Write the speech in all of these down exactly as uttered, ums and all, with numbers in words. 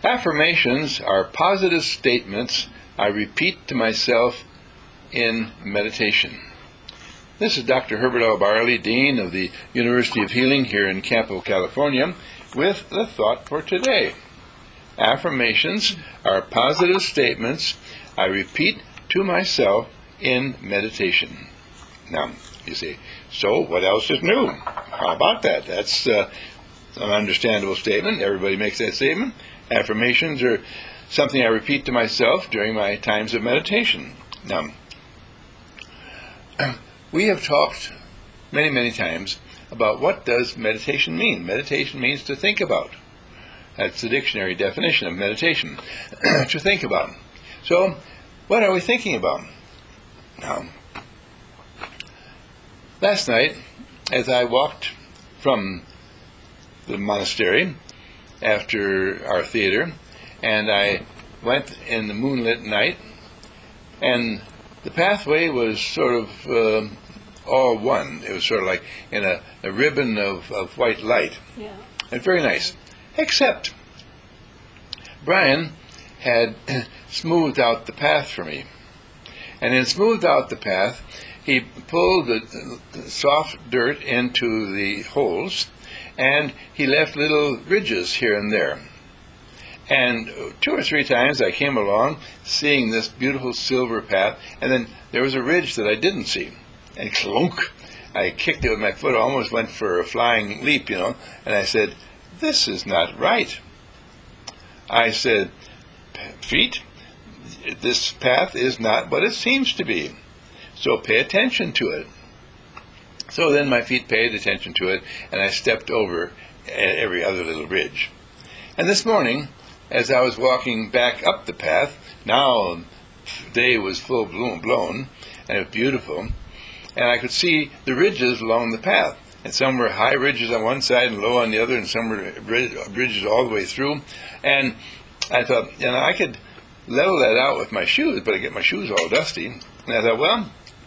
Affirmations are positive statements I repeat to myself in meditation. This is Doctor Herbert L. Barley, Dean of the University of Healing here in Campo, California, with the thought for today. Affirmations are positive statements I repeat to myself in meditation. Now, you say, so what else is new? How about that? That's uh, an understandable statement. Everybody makes that statement. Affirmations are something I repeat to myself during my times of meditation. Now, we have talked many, many times about what does meditation mean. Meditation means to think about. That's the dictionary definition of meditation, to think about. So, what are we thinking about? Now, last night, as I walked from the monastery after our theater, and I went in the moonlit night, and the pathway was sort of uh, all one. It was sort of like in a, a ribbon of, of white light. Yeah. And very nice. Except Brian had smoothed out the path for me. And in smoothed out the path, he pulled the, the soft dirt into the holes, and he left little ridges here and there. And two or three times I came along seeing this beautiful silver path, and then there was a ridge that I didn't see. And clunk, I kicked it with my foot, almost went for a flying leap, you know, and I said, this is not right. I said, feet, this path is not what it seems to be. So pay attention to it. So then my feet paid attention to it, and I stepped over every other little ridge. And this morning, as I was walking back up the path, now day was full blown, and it was beautiful, and I could see the ridges along the path. And some were high ridges on one side and low on the other, and some were ridges all the way through. And I thought, you know, I could level that out with my shoes, but I get my shoes all dusty. And I thought, well,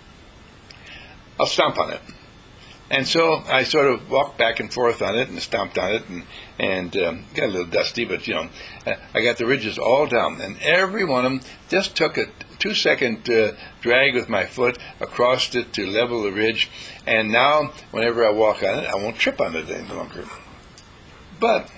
I'll stomp on it. And so I sort of walked back and forth on it and stomped on it and, and um, got a little dusty, but, you know, I got the ridges all down. And every one of them just took a two-second uh, drag with my foot across it to level the ridge. And now, whenever I walk on it, I won't trip on it any longer. But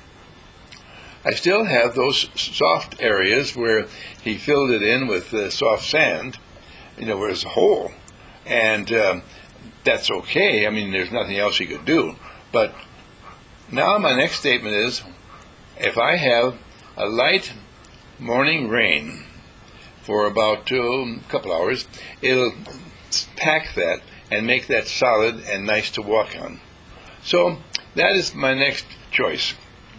I still have those soft areas where he filled it in with uh, soft sand, you know, where there's a hole. And um, that's okay. I mean, there's nothing else he could do. But now my next statement is, if I have a light morning rain for about uh, a couple hours, it'll pack that and make that solid and nice to walk on. So that is my next choice.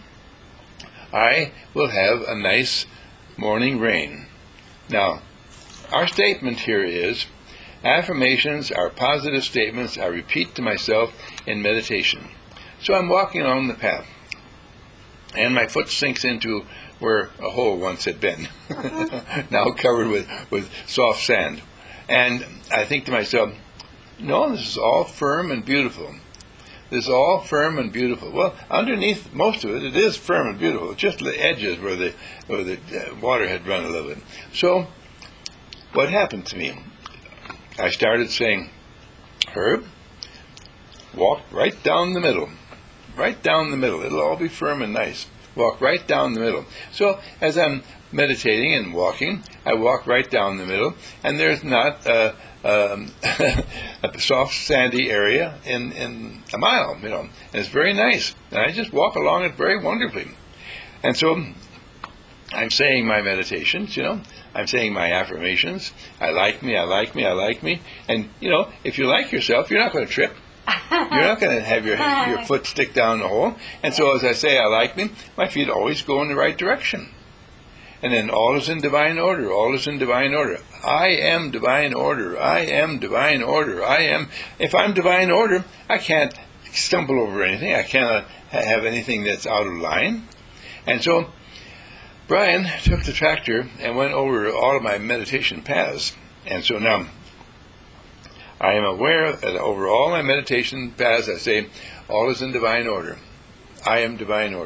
I will have a nice morning rain. Now, our statement here is, affirmations are positive statements I repeat to myself in meditation. So I'm walking along the path, and my foot sinks into where a hole once had been, now covered with, with soft sand. And I think to myself, no, this is all firm and beautiful. This is all firm and beautiful. Well, underneath most of it, it is firm and beautiful. It's just the edges where the, where the water had run a little bit. So what happened to me? I started saying, Herb, walk right down the middle. Right down the middle. It'll all be firm and nice. Walk right down the middle. So as I'm meditating and walking, I walk right down the middle, and there's not a, um, a soft, sandy area in, in a mile, you know. And it's very nice. And I just walk along it very wonderfully. And so I'm saying my meditations, you know. I'm saying my affirmations. I like me, I like me, I like me. And, you know, if you like yourself, you're not going to trip. You're not going to have your your foot stick down the hole. And so as I say I like me, my feet always go in the right direction. And then all is in divine order. All is in divine order. I am divine order. I am divine order. I am. If I'm divine order, I can't stumble over anything. I cannot have anything that's out of line. And so Brian took the tractor and went over all of my meditation paths. And so now I am aware that over all my meditation paths, I say, all is in divine order. I am divine order.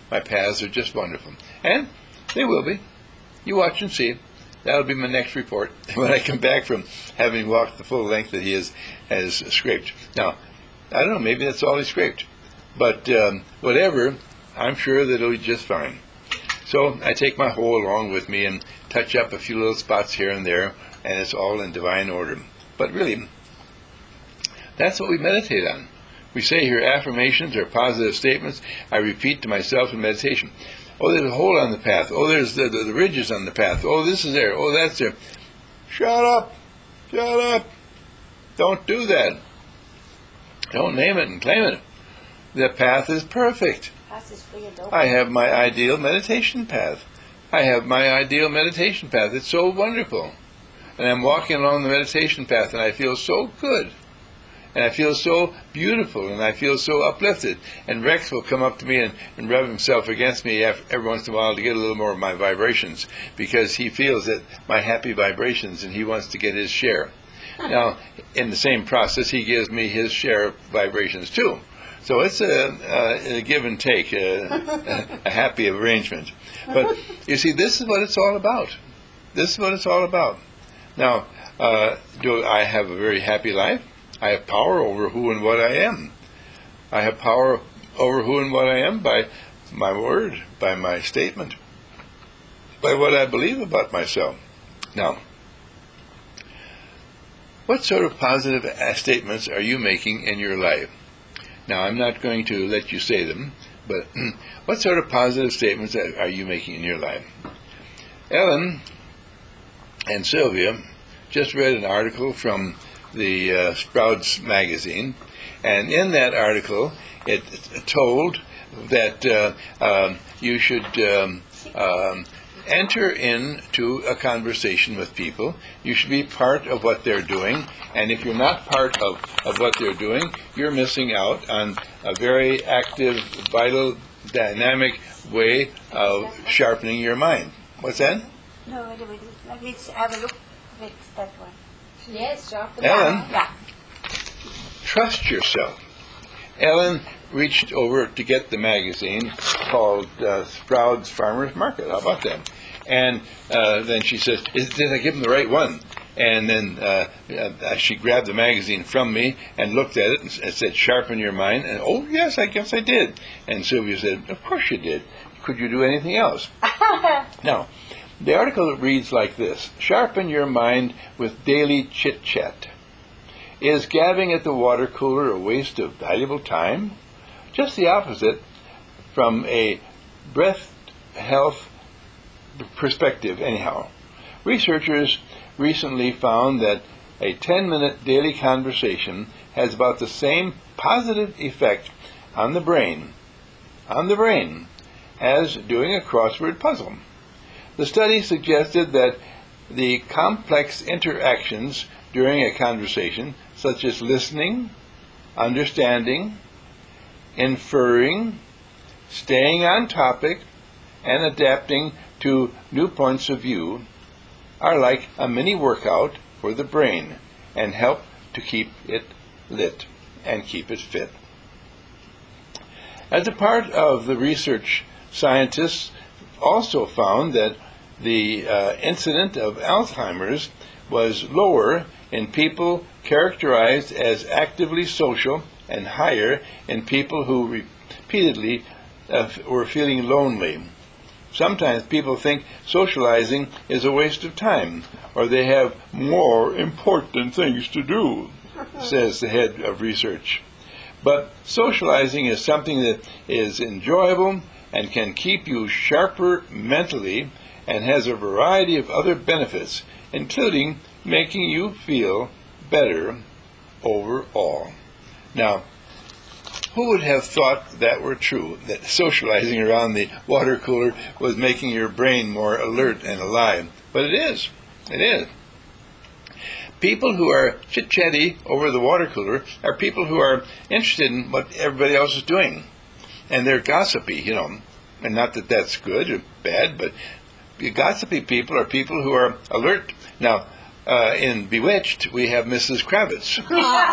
my paths are just wonderful. And they will be. You watch and see. That'll be my next report when I come back from having walked the full length that he has, has scraped. Now, I don't know, maybe that's all he scraped. But um, whatever, I'm sure that it'll be just fine. So I take my hoe along with me and touch up a few little spots here and there, and it's all in divine order. But really, that's what we meditate on. We say here affirmations or positive statements I repeat to myself in meditation. Oh, there's a hole on the path. Oh, there's the, the, the ridges on the path. Oh, this is there. Oh, that's there. Shut up. Shut up. Don't do that. Don't name it and claim it. The path is perfect. I have my ideal meditation path. I have my ideal meditation path. It's so wonderful. And I'm walking along the meditation path, and I feel so good. And I feel so beautiful, and I feel so uplifted. And Rex will come up to me and, and rub himself against me every once in a while to get a little more of my vibrations, because he feels that my happy vibrations, and he wants to get his share. Now, in the same process, he gives me his share of vibrations too. So it's a, a, a give and take, a, a, a happy arrangement. But you see, this is what it's all about. This is what it's all about. Now, uh, do I have a very happy life? I have power over who and what I am. I have power over who and what I am by my word, by my statement, by what I believe about myself. Now, what sort of positive statements are you making in your life? Now, I'm not going to let you say them, but what sort of positive statements are you making in your life? Ellen and Sylvia just read an article from the uh, Sprouts magazine, and in that article it told that uh, uh, you should um, um, enter into a conversation with people. You should be part of what they're doing, and if you're not part of, of what they're doing, you're missing out on a very active, vital, dynamic way of sharpening your mind. What's that? No, wait a minute. Let's have a look at that one. Yes, sharpen. Ellen, Yeah. trust yourself. Ellen reached over to get the magazine called uh, Sprouts Farmers Market. How about that? And uh, then she says, Is, did I give him the right one? And then uh, uh, she grabbed the magazine from me and looked at it and, and said, sharpen your mind. And, oh, yes, I guess I did. And Sylvia said, of course you did. Could you do anything else? Now, the article reads like this. Sharpen your mind with daily chit-chat. Is gabbing at the water cooler a waste of valuable time? Just the opposite from a breath health perspective, anyhow. Researchers recently found that a ten-minute daily conversation has about the same positive effect on the brain, on the brain, as doing a crossword puzzle. The study suggested that the complex interactions during a conversation, such as listening, understanding, inferring, staying on topic, and adapting to new points of view, are like a mini workout for the brain and help to keep it lit and keep it fit. As a part of the research, scientists also found that the uh, incidence of Alzheimer's was lower in people characterized as actively social and higher in people who repeatedly uh, were feeling lonely. Sometimes people think socializing is a waste of time, or they have more important things to do, says the head of research. But socializing is something that is enjoyable and can keep you sharper mentally and has a variety of other benefits, including making you feel better overall. Now, who would have thought that were true, that socializing around the water cooler was making your brain more alert and alive? But it is. It is. People who are chit-chatty over the water cooler are people who are interested in what everybody else is doing. And they're gossipy, you know. And not that that's good or bad, but gossipy people are people who are alert. Now, uh, in Bewitched, we have Missus Kravitz.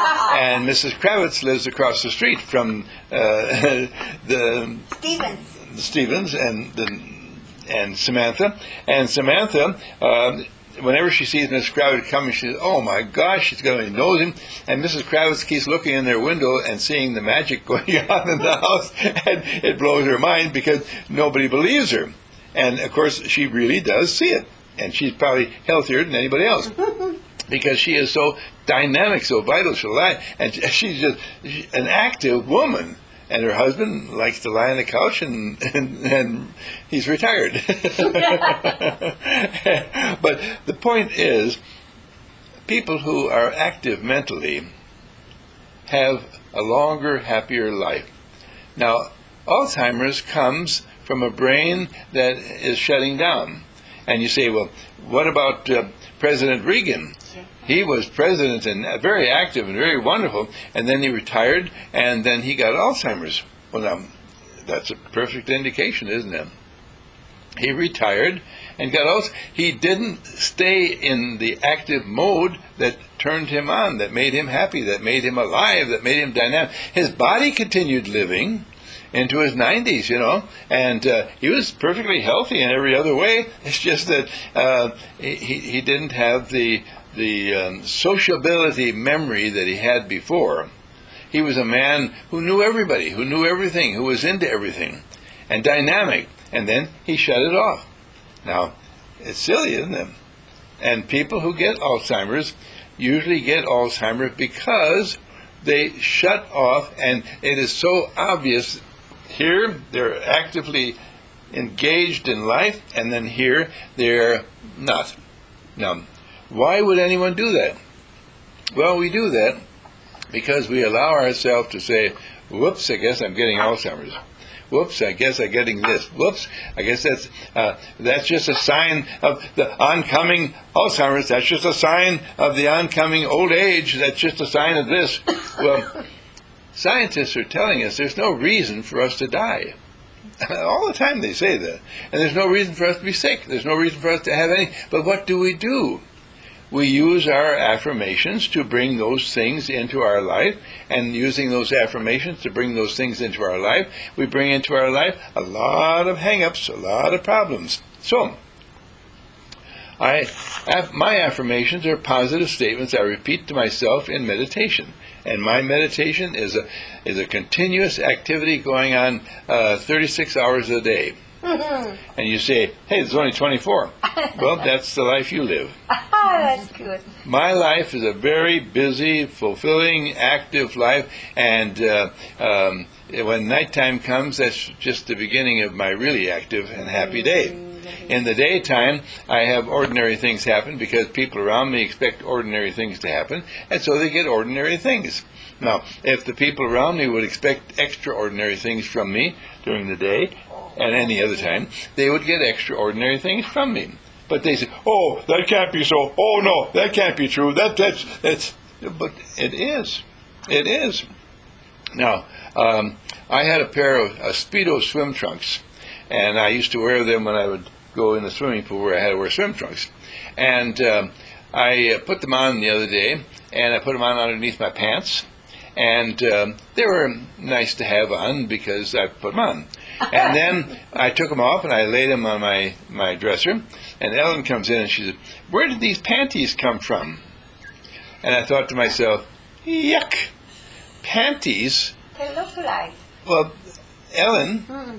And Missus Kravitz lives across the street from uh, the Stevens. Stevens and the, and Samantha. And Samantha, uh, whenever she sees Missus Kravitz coming, she says, "Oh my gosh, she's going to knows him." And Missus Kravitz keeps looking in their window and seeing the magic going on in the house, and it blows her mind because nobody believes her. And of course, she really does see it, and she's probably healthier than anybody else. Because she is so dynamic, so vital, so alive, and she's just an active woman. And her husband likes to lie on the couch, and and, and he's retired. But the point is, people who are active mentally have a longer, happier life. Now, Alzheimer's comes from a brain that is shutting down. And you say, well, what about uh, President Reagan? He was president and very active and very wonderful, and then he retired, and then he got Alzheimer's. Well, now, that's a perfect indication, isn't it? He retired and got Alzheimer's. He didn't stay in the active mode that turned him on, that made him happy, that made him alive, that made him dynamic. His body continued living into his nineties, you know, and uh, he was perfectly healthy in every other way. It's just that uh, he, he didn't have the the um, sociability memory that he had before. He was a man who knew everybody, who knew everything, who was into everything, and dynamic, and then he shut it off. Now, it's silly, isn't it? And people who get Alzheimer's usually get Alzheimer's because they shut off, and it is so obvious. Here, they're actively engaged in life, and then here, they're not. Now, why would anyone do that? Well, we do that because we allow ourselves to say, whoops, I guess I'm getting Alzheimer's. Whoops, I guess I'm getting this. Whoops, I guess that's uh, that's just a sign of the oncoming Alzheimer's. That's just a sign of the oncoming old age. That's just a sign of this. Well, scientists are telling us there's no reason for us to die. All the time they say that. And there's no reason for us to be sick. There's no reason for us to have any. But what do we do? We use our affirmations to bring those things into our life, and using those affirmations to bring those things into our life, we bring into our life a lot of hang-ups, a lot of problems. So, I, my affirmations are positive statements I repeat to myself in meditation. And my meditation is a is a continuous activity going on uh, thirty-six hours a day. And you say, hey, it's only twenty-four. Well, that's the life you live. Oh, that's good. My life is a very busy, fulfilling, active life, and uh, um, when nighttime comes, that's just the beginning of my really active and happy day. In the daytime, I have ordinary things happen because people around me expect ordinary things to happen, and so they get ordinary things. Now, if the people around me would expect extraordinary things from me during the day and any other time, they would get extraordinary things from me. But they say, "Oh, that can't be so. Oh no, that can't be true. That that's that's." But it is, it is. Now, um, I had a pair of uh, Speedo swim trunks, and I used to wear them when I would go in the swimming pool where I had to wear swim trunks. And um, I uh, put them on the other day, and I put them on underneath my pants, and um, they were nice to have on because I put them on. And then I took them off and I laid them on my, my dresser, and Ellen comes in and she said, "Where did these panties come from?" And I thought to myself, yuck, panties? They look like. Well, Ellen, Hmm.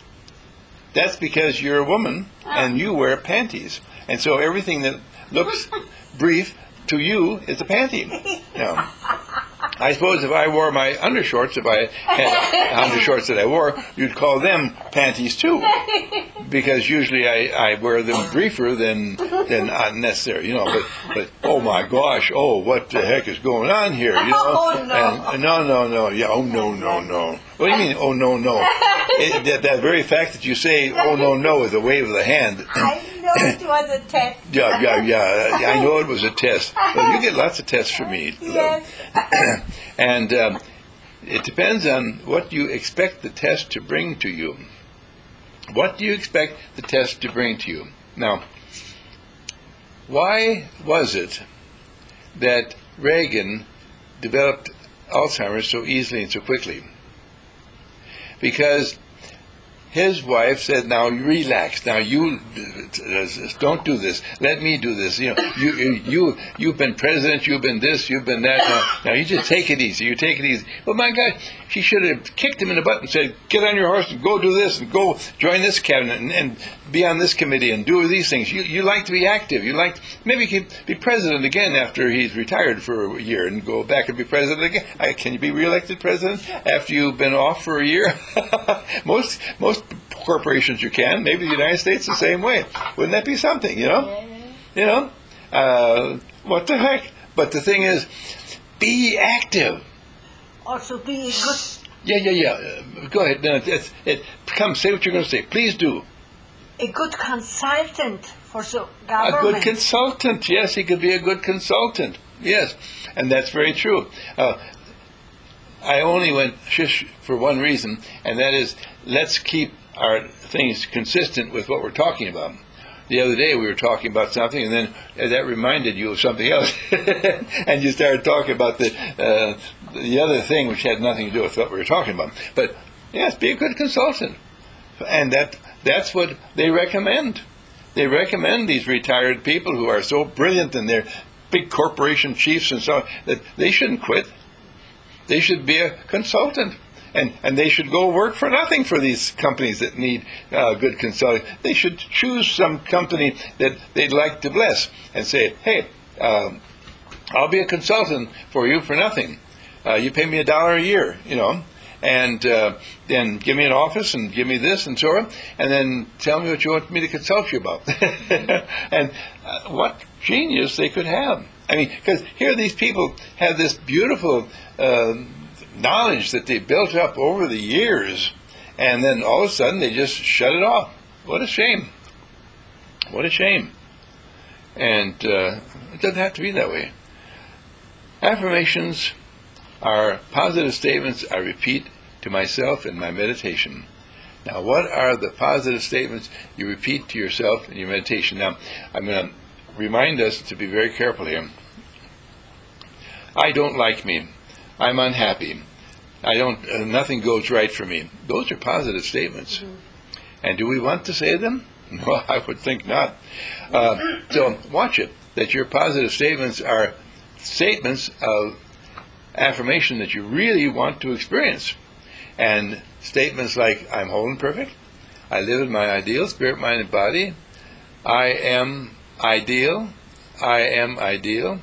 that's because you're a woman and you wear panties. And so everything that looks brief to you is a panty. Now, I suppose if I wore my undershorts, if I had undershorts that I wore, you'd call them panties too. Because usually I, I wear them briefer than than unnecessary, you know. But, but oh my gosh, oh, what the heck is going on here, you know? Oh, no. And, no, no, no, yeah, oh, no, no, no. What do you mean, oh, no, no? It, that, that very fact that you say, oh, no, no, with a wave of the hand. I know it was a test. Yeah, yeah, yeah. I know it was a test. But you get lots of tests from me. Yes. And um, it depends on what you expect the test to bring to you. What do you expect the test to bring to you? Now, why was it that Reagan developed Alzheimer's so easily and so quickly? Because his wife said, "Now relax. Now you uh, don't do this. Let me do this. You know, you you you've been president. You've been this. You've been that. Now, now you just take it easy. You take it easy." Well, my God, she should have kicked him in the butt and said, "Get on your horse and go do this and go join this cabinet and, and be on this committee and do these things. You you like to be active. You like maybe he could be president again after he's retired for a year and go back and be president again. I, can you be reelected president after you've been off for a year?" most most corporations you can. Maybe the United States the same way. Wouldn't that be something? You know, Yeah, yeah. you know, uh, what the heck? But the thing is, be active. Also be a good, Yeah, yeah, yeah. Uh, go ahead. No, it's, it, come, say what you're going to say. Please do. a good consultant for the A government. good consultant. Yes, he could be a good consultant. Yes, and that's very true. Uh, I only went shish for one reason, and that is let's keep our things consistent with what we're talking about. The other day we were talking about something, and then that reminded you of something else, and you started talking about the uh, the other thing, which had nothing to do with what we were talking about. But yes, be a good consultant, and that that's what they recommend. They recommend these retired people who are so brilliant and they're big corporation chiefs and so on, that they shouldn't quit. They should be a consultant. And and they should go work for nothing for these companies that need uh, good consulting. They should choose some company that they'd like to bless and say, "Hey, um, I'll be a consultant for you for nothing. Uh, you pay me a dollar a year, you know, and uh, then give me an office and give me this and so on, and then tell me what you want me to consult you about." And uh, what genius they could have. I mean, because here these people have this beautiful Uh, knowledge that they built up over the years, and then all of a sudden they just shut it off. What a shame. What a shame. And uh, it doesn't have to be that way. Affirmations are positive statements I repeat to myself in my meditation. Now, what are the positive statements you repeat to yourself in your meditation? Now, I'm going to remind us to be very careful here. I don't like me. I'm unhappy. I don't. Uh, nothing goes right for me. Those are positive statements. Mm-hmm. And do we want to say them? No, I would think not. Uh, so watch it. That your positive statements are statements of affirmation that you really want to experience. And statements like, "I'm whole and perfect. I live in my ideal spirit, mind, and body. I am ideal. I am ideal."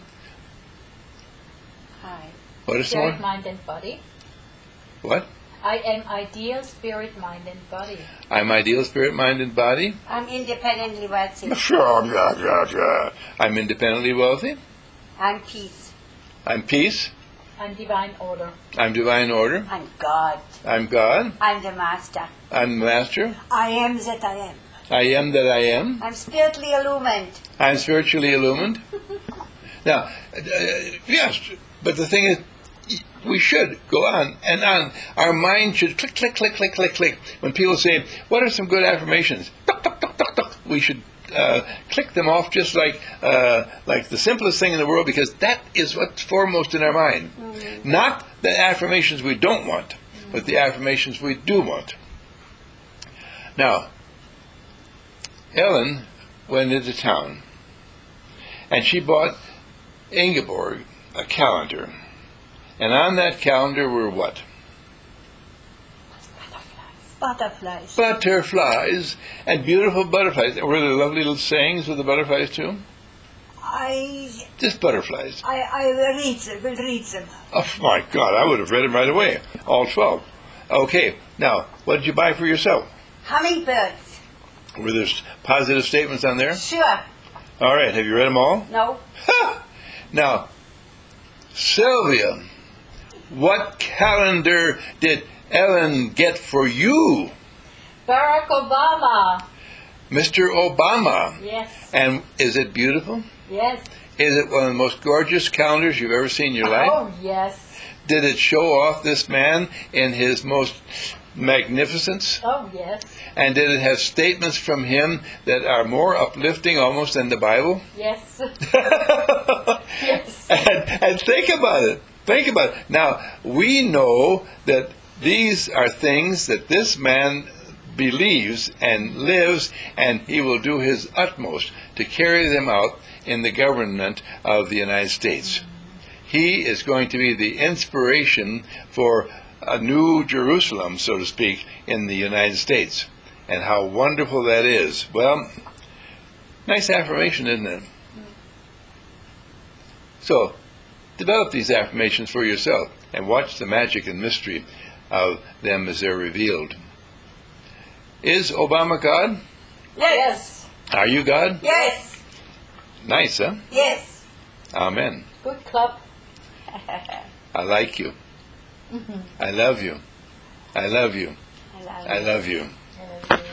Hi. What is Spirit, more? mind, and body. What? I am ideal, spirit, mind, and body. I'm ideal spirit, mind, and body. I'm independently wealthy. Sure, yeah, yeah, yeah. I'm independently wealthy. I'm peace. I'm peace. And divine order. I'm divine order. I'm God. I'm God. I'm the master. I'm the master. I am that I am. I am that I am. I'm spiritually illumined. I'm spiritually illumined. Now, uh, yes, but the thing is, we should go on and on. Our mind should click, click, click, click, click, click. When people say, "What are some good affirmations?" Tuck, tuck, tuck, tuck, tuck. We should uh, click them off just like uh, like the simplest thing in the world, because that is what's foremost in our mind. Mm-hmm. Not the affirmations we don't want, mm-hmm. but the affirmations we do want. Now, Ellen went into town, and she bought Ingeborg a calendar. And on that calendar were what? Butterflies. Butterflies. And beautiful butterflies. Were there lovely little sayings with the butterflies too? I Just butterflies. I I will read them. Will read them. Oh my God, I would have read them right away. All twelve. Okay, now, what did you buy for yourself? Hummingbirds. Were there positive statements on there? Sure. All right, have you read them all? No. Ha! Now, Sylvia, what calendar did Ellen get for you? Barack Obama. Mister Obama. Yes. And is it beautiful? Yes. Is it one of the most gorgeous calendars you've ever seen in your life? Oh, yes. Did it show off this man in his most magnificence? Oh, yes. And did it have statements from him that are more uplifting almost than the Bible? Yes. Yes. And, and think about it. Think about it. Now, we know that these are things that this man believes and lives, and he will do his utmost to carry them out in the government of the United States. He is going to be the inspiration for a new Jerusalem, so to speak, in the United States. And how wonderful that is. Well, nice affirmation, isn't it? So, develop these affirmations for yourself and watch the magic and mystery of them as they're revealed. Is Obama God? Yes. Are you God? Yes. Nice, huh? Yes. Amen. Good club. I like you. I love you. I love you. I love I you. love you. Uh,